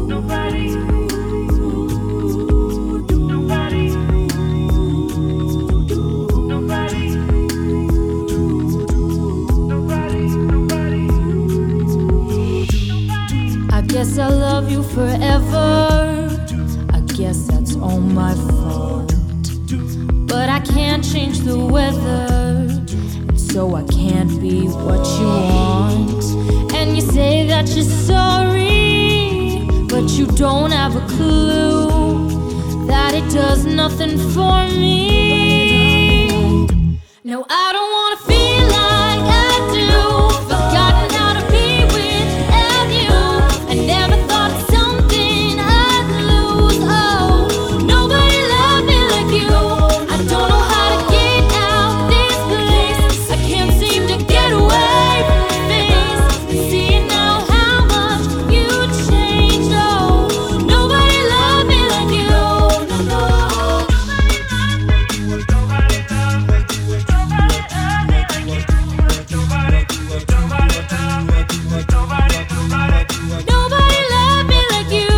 Nobody. Nobody. Nobody. Nobody. I guess I love you forever. I guess that's all my fault. But I can't change the weather, and so I can't be what you want. And you say that you're sorry, but you don't have a clue that it does nothing for me. No, I don't wanna feel like I do. Forgotten how to be without you. I never thought it's something I'd lose. Oh, nobody loved me like you. I don't know how to get out this place. I can't seem to get away from your face. Seeing now how much you changed. Oh, nobody loved me like you. No, nobody loved me like you.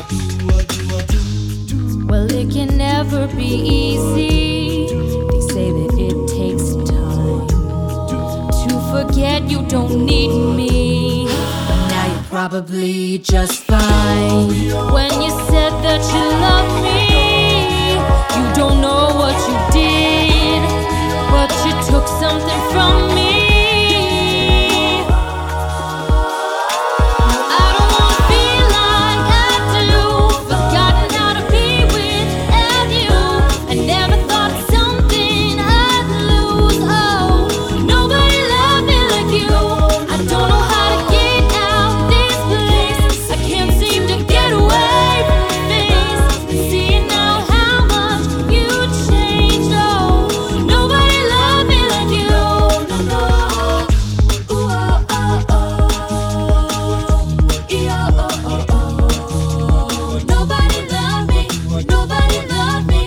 Well, it can never be easy. They say that it takes time to forget you don't need me. But now you're probably just fine. When you said that you loved me, you don't know what you did, but you took something from me. I don't wanna feel like I do. Forgotten how to be without you. I never thought it's something I'd lose. Oh, nobody loved me like you. I don't know how to get out this place. I can't seem to get away from your face. Seeing now how much you changed. Oh, nobody loved me like you. No. Ooh, oh, oh, oh. Nobody loved me, nobody loved me.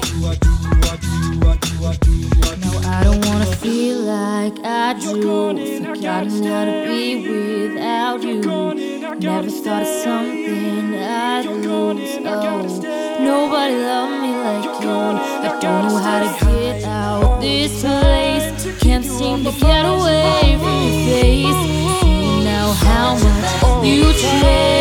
No, I don't wanna feel like I do. Forgotten how to be without you. Never thought of something I'd lose. Oh, nobody loved me like you. I don't know how to get out this place. Can't seem to get away from your face. See now how much you changed.